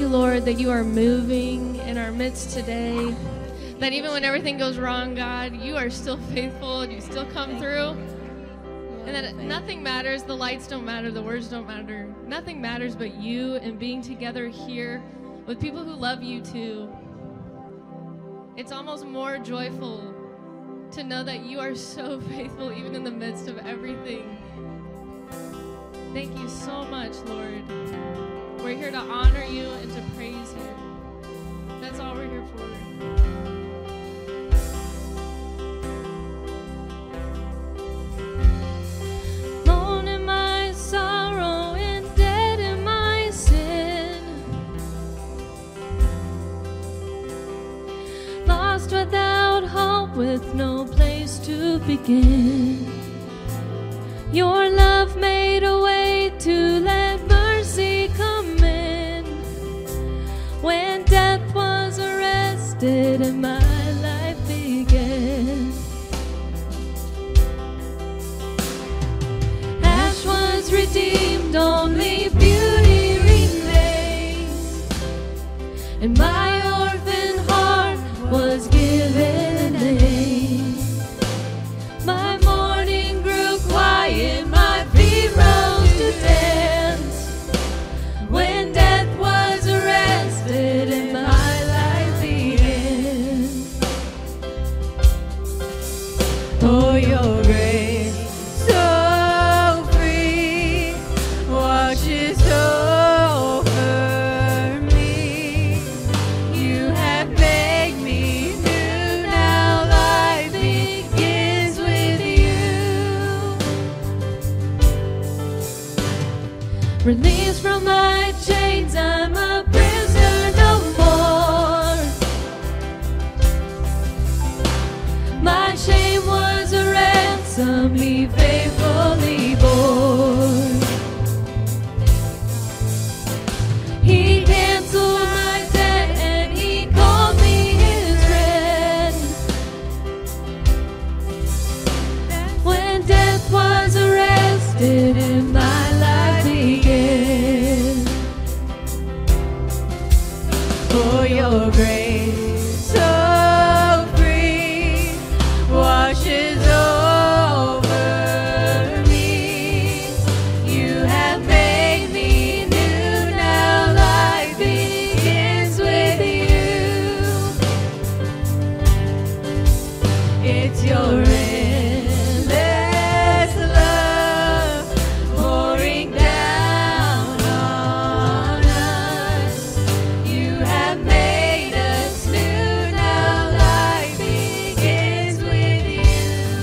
Lord, that you are moving in our midst today. That even when everything goes wrong, God, you are still faithful and you still come through. And that nothing matters, the lights don't matter, the words don't matter. Nothing matters but you and being together here with people who love you too. It's almost more joyful to know that you are so faithful even in the midst of everything. Thank you so much, Lord. We're here to honor you and to praise you. That's all we're here for. Without hope, with no place to begin, your love made a way to let mercy come in. When death was arrested and my life began, ash was redeemed, only beauty remains, and my orphan heart was given a name. My morning grew quiet, my feet rose to dance. When death was arrested and my life began. Oh, your grace, so free, washes over me. You have made me new, now life begins with you. Released from my chains, I'm a prisoner no more. My shame was a ransom he faithfully bore. He canceled my debt and he called me his friend. When death was arrested and my life began. For your grace so free washes over me. You have made me new, now life begins with you. It's your endless love pouring down on us. You have made us new, now life begins with you.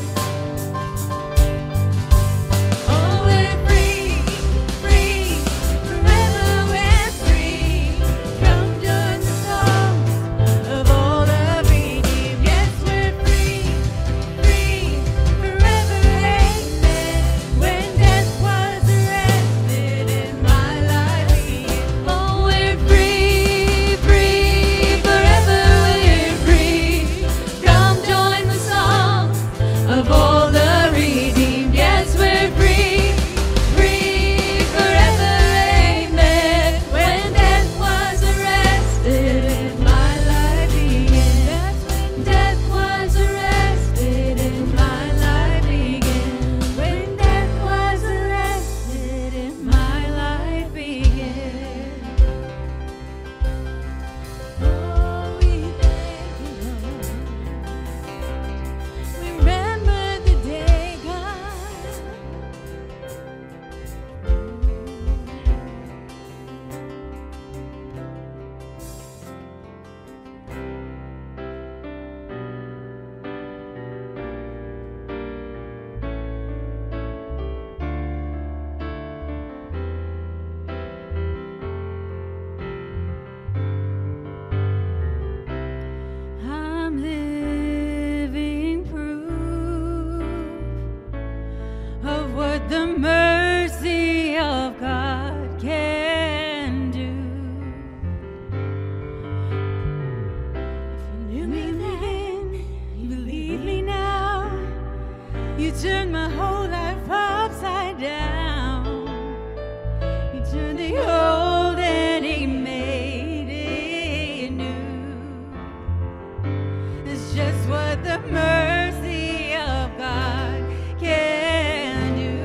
Oh, we're free, free, forever we're free. Come join the song of all the redeemed. Yes, we're free, free, forever, amen. When death was arrested and my life began. Oh, we're free, free, forever we're free. Come join the song of all the redeemed. Yes, we're free, free, forever, amen. When death was arrested and my life began. That's when death was arrested and my life began. When death was arrested and my life began. Oh, we thank you, Lord. Remember the day, God. I'm living proof of what the mercy of God can do. If you knew me then, you believe me now. You turned my whole life upside down. You turned the old and he made what the mercy of God can do.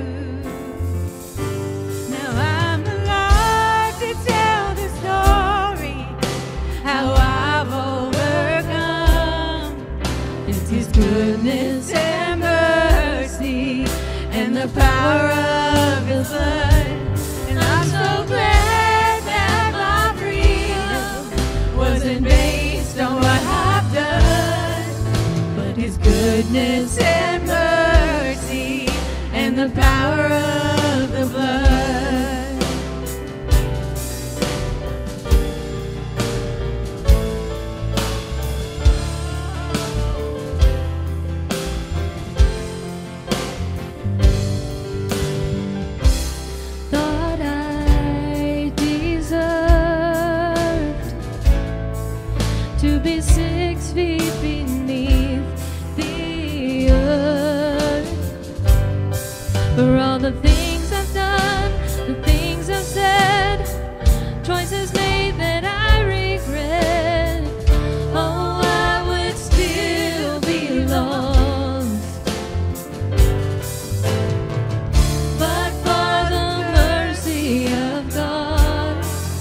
Now I'm alive to tell the story, how I've overcome. It's His goodness and mercy and the power of His blood. And I'm so glad that my freedom wasn't based on what I've done, but His goodness and mercy and the power of the blood. Thought I deserved to be 6 feet beneath the earth for all the things I've done, the things I've said, choices made that I regret. Oh, I would still be lost, but for the mercy of God,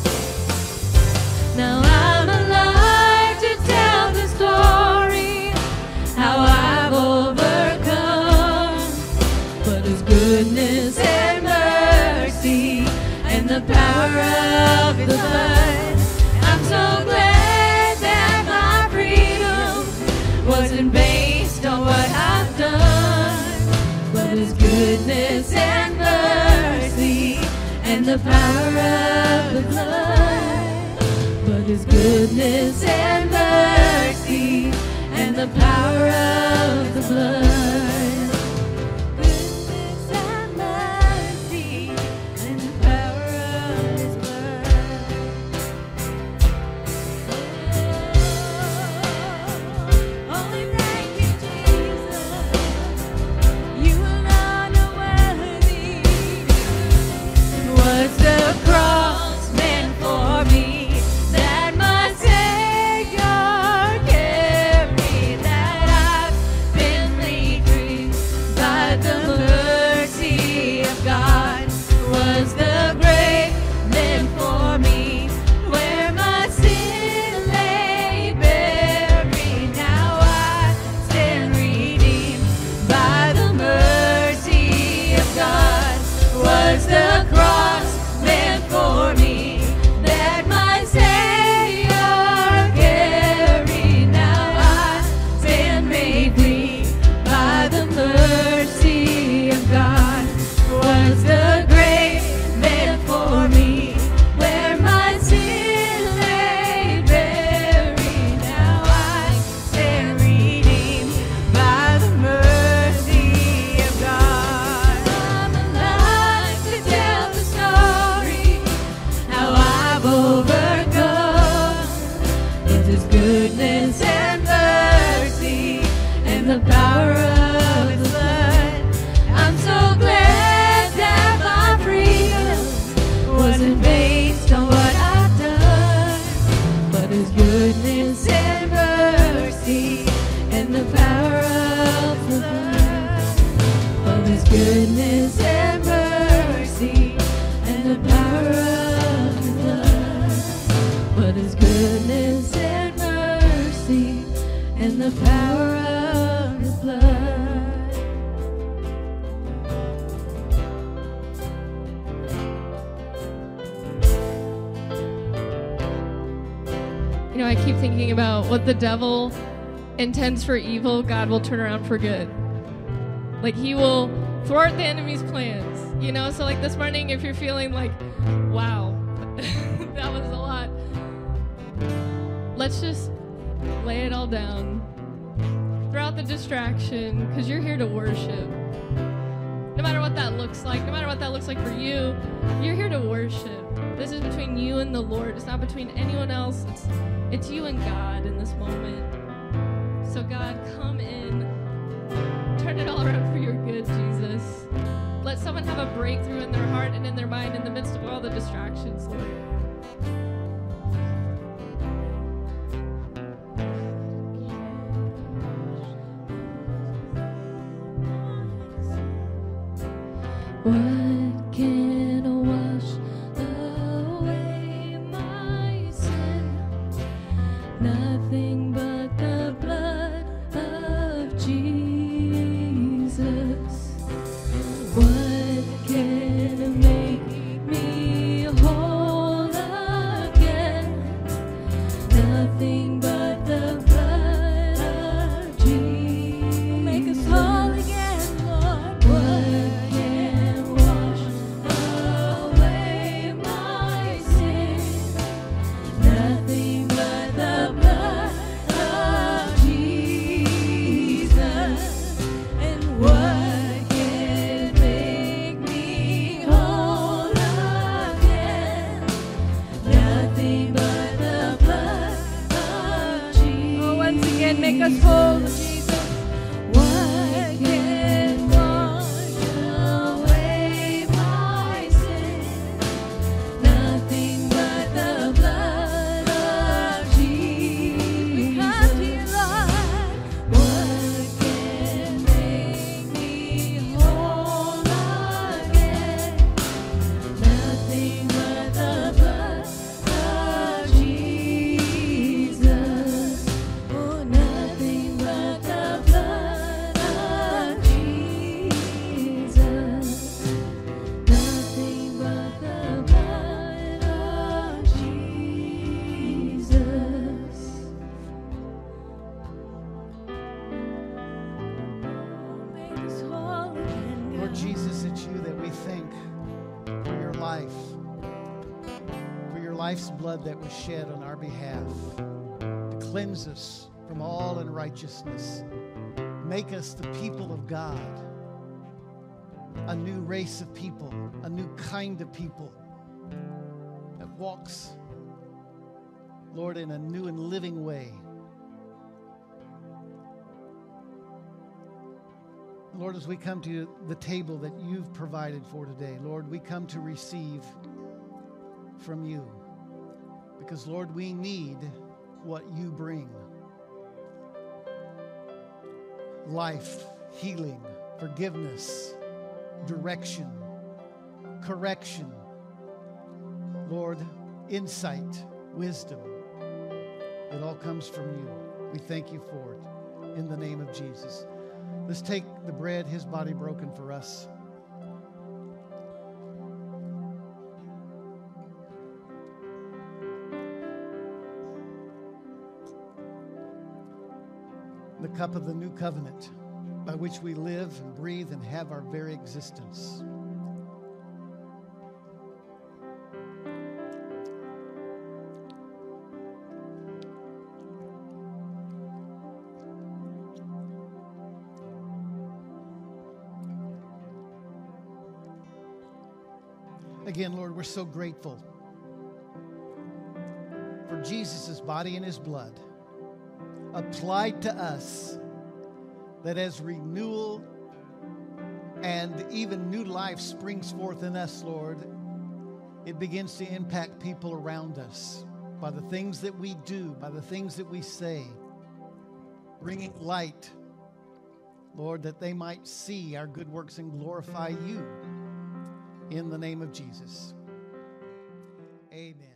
now I'm alive to tell the story, how I've overcome. But His goodness and mercy and the power of His blood. I'm so glad that my freedom wasn't based on what I've done, but His goodness and mercy and the power of the blood. But His goodness and mercy and the power of the blood. Goodness and mercy and the power of His blood. Only thank you, Jesus. You alone are worthy. Was the cross meant for me, that my Savior carried, that I've been made free by the mercy of God? Was the grave meant for me, where my sin lay buried? Now I stand redeemed by the mercy of God. Was the cross meant for me, that my Savior carried? Now I stand made free by the mercy of God. Was the grave meant for me, where my sin lay buried? Now I stand redeemed by the mercy of God. I'm alive to tell the story, how I've overcome. It's His goodness and mercy and the power of His blood. I'm so glad that my freedom wasn't based on what I've done, but His goodness and mercy and the power of the blood. But His goodness and mercy and the power of the blood. But His goodness and mercy and the power of His blood. You know, I keep thinking about what the devil intends for evil, God will turn around for good. Like, He will thwart the enemy's plans, you know? So, like, this morning, if you're feeling like, wow, that was a lot, let's just lay it all down. Throw out the distraction, because you're here to worship. No matter what that looks like, no matter what that looks like for you, you're here to worship. This is between you and the Lord. It's not between anyone else. It's you and God in this moment. So God, come in. Turn it all around for your good, Jesus. Let someone have a breakthrough in their heart and in their mind in the midst of all the distractions, Lord. us full, Jesus. What can wash away my sin? Nothing but the blood of Jesus. We come to you, Lord. What can make me whole again? Nothing but the blood of Jesus. Oh, nothing but the blood of Jesus. Nothing but the blood of Jesus. Make us whole again, Lord God. Jesus, it's you that we thank for your life, for your life's blood that was shed on our behalf to cleanse us from all unrighteousness. Make us the people of God, a new race of people, a new kind of people that walks, Lord, in a new and living way. Lord, as we come to the table that you've provided for today, Lord, we come to receive from you. Because, Lord, we need what you bring. Life, healing, forgiveness, direction, correction. Lord, insight, wisdom. It all comes from you. We thank you for it in the name of Jesus. Let's take the bread, his body broken for us. The cup of the new covenant by which we live and breathe and have our very existence. Again, Lord, we're so grateful for Jesus' body and his blood applied to us, that as renewal and even new life springs forth in us, Lord, it begins to impact people around us by the things that we do, by the things that we say, bringing light, Lord, that they might see our good works and glorify you. In the name of Jesus. Amen.